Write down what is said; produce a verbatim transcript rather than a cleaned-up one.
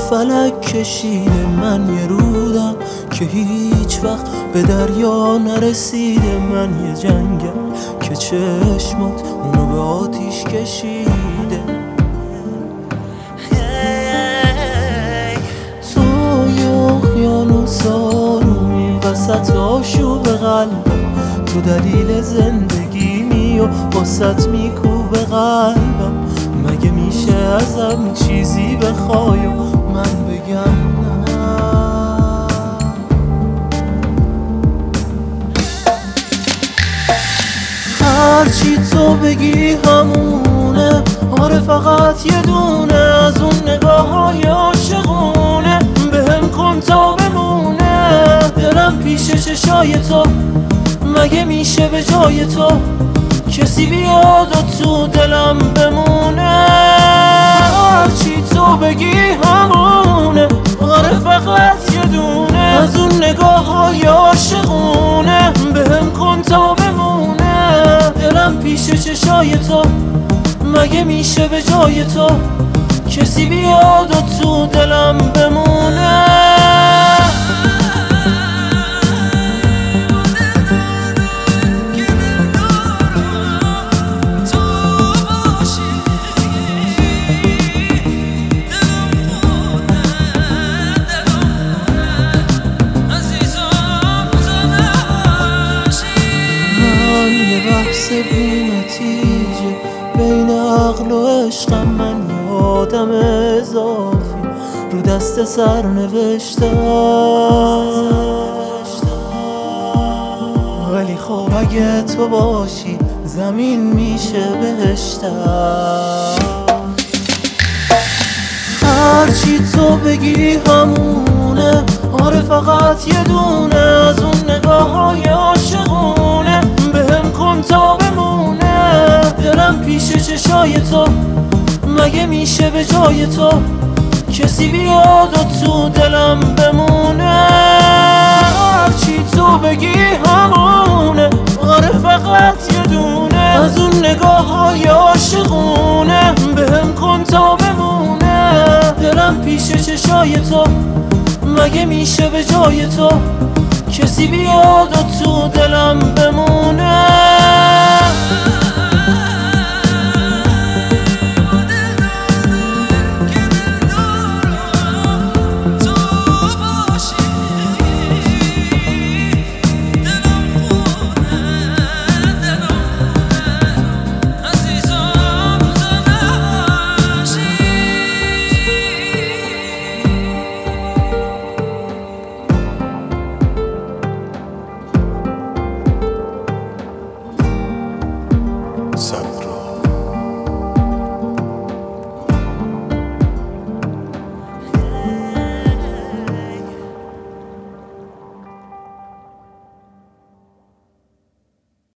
فلک کشیده، من یه رودم که هیچ وقت به دریا نرسیده، من یه جنگل که چشمات اونو به آتیش کشیده. تو یه اقیانوس آرومی وسط آشوب قلبم، تو دلیل زندگیمی و واسط میکوبه قلبم. مگه میشه ازم چیزی بخوای و من بگم نه؟ هرچی تو بگی همونه، آره فقط یه دونه از اون نگاه های عاشقونه بهم کن تا بمونه. دلم پیش چشای تو، مگه میشه به جای تو کسی بیاد و تو دلم بمونه؟ هرچی تو بگی همونه، آره فقط یه دونه از اون نگاه های عاشقونه بهم کن تا بمونه. دلم پیش چشای تو، مگه میشه به جای تو کسی بیاد و تو دلم بمونه؟ بی نتیجه بین عقل و عشقم، من یه آدم اضافی رو دست سر نوشتم. ولی خب اگه تو باشی زمین میشه بهشتم. هرچی تو بگی همونه، آره فقط یه دونه از اون نگاه های عاشقونه بهم کن تا بمونه. دلم پیش چشای تو، مگه میشه به جای تو کسی بیاد و تو دلم بمونه؟ هرچی تو بگی همونه، آره فقط یه دونه از اون نگاه های عاشقونه بهم کن تا بمونه. دلم پیش چشای تو، مگه میشه به جای تو کسی بیاد و تو دلم بمونه؟